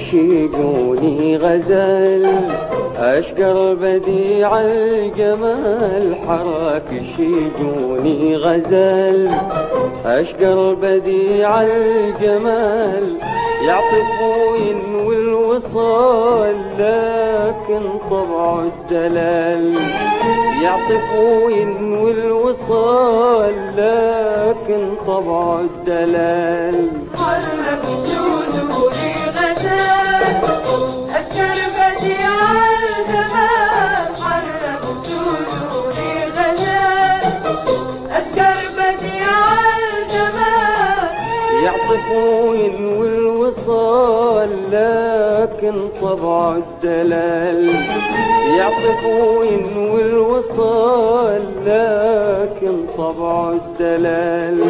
يشيقوني غزل أشقر بديع الجمال حراك يشيقوني غزل أشقر بديع الجمال يعطفوا ينوي الوصال لكن طبع الدلال يعطفوا ينوي الوصال لكن طبع الدلال حرك جنوني غزال أشقر بديع الجمال حرك جنوني غزال أشقر بديع الجمال يعطفوا ينوي الوصال لكن طبع الدلال يعطفوا ينوي الوصال لكن طبع الدلال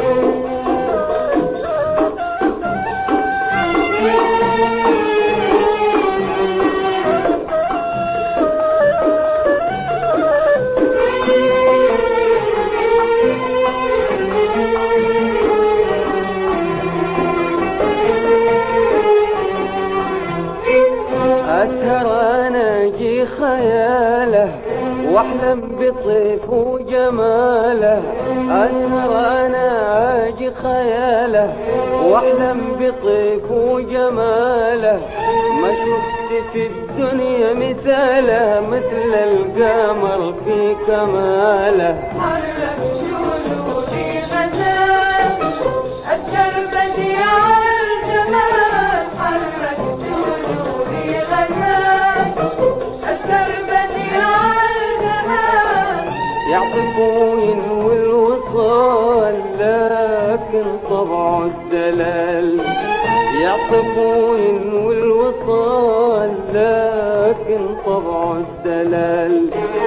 أسهر أناجي خياله واحلم بطيف وجماله أسهر أناجي خياله واحلم بطيف وجماله ما شفت في الدنيا مثاله مثل القمر في كماله حرك جنوني غزال أشقر بديع الجمال حرك جنوني غزال أشقر بديع الجمال يعطفوا ينوي الوصال لكن طبع الدلال يعطفوا ينوي الوصال لكن طبع الدلال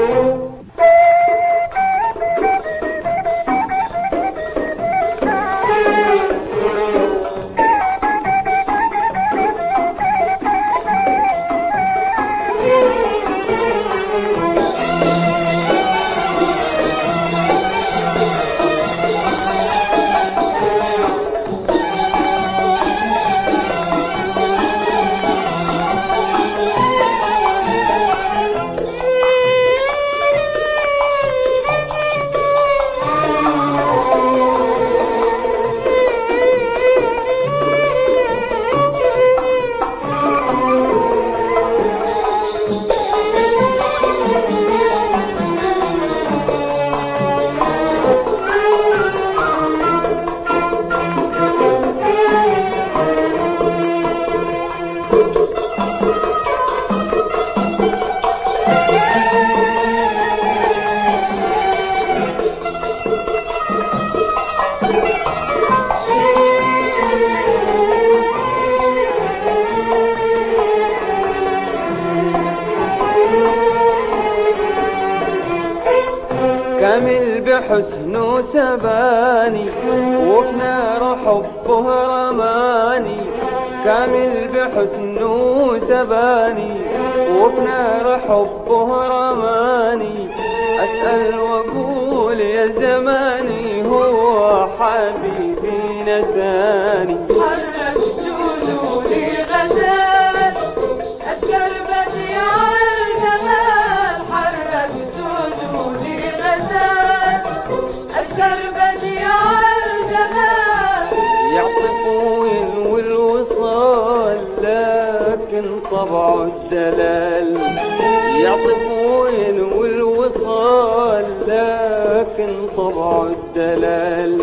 كامل بحسن سباني وفي نار حبه رماني كامل بحسن سباني وفي نار حبه رماني أسأل وأقول يا زماني هو حبيبي نساني حرك جنوني غزال أشقر بديع الجمال حرك جنوني غزال أشقر بديع الجمال يعطفوا ينوي الوصال لكن طبع الدلال يعطفوا ينوي الوصال لكن طبع الدلال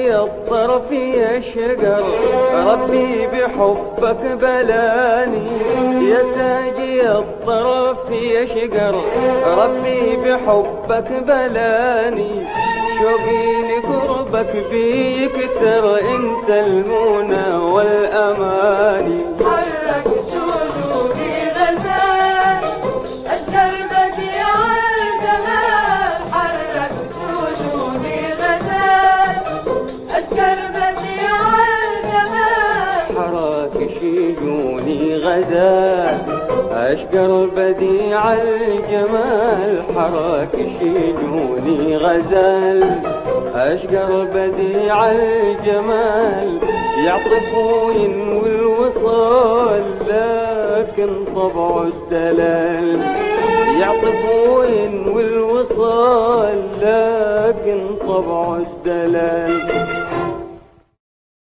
ساقي الطرف يا شجر ربي بحبك بلاني، يا ساقي الطرف يا شجر ربي بحبك بلاني، شوقي لقربك بيكتر انت المنى والاماني. حرك شجوني غزال اشجر بديع الجمال، حرك شجوني غزال اشجر بديع الجمال، حراك شجوني غزال أشقر بديع الجمال، حراك شجوني غزال أشقر بديع الجمال، يعطف وينوي الوصال لكن طبع الدلال، يعطف وينوي الوصال لكن طبع الدلال.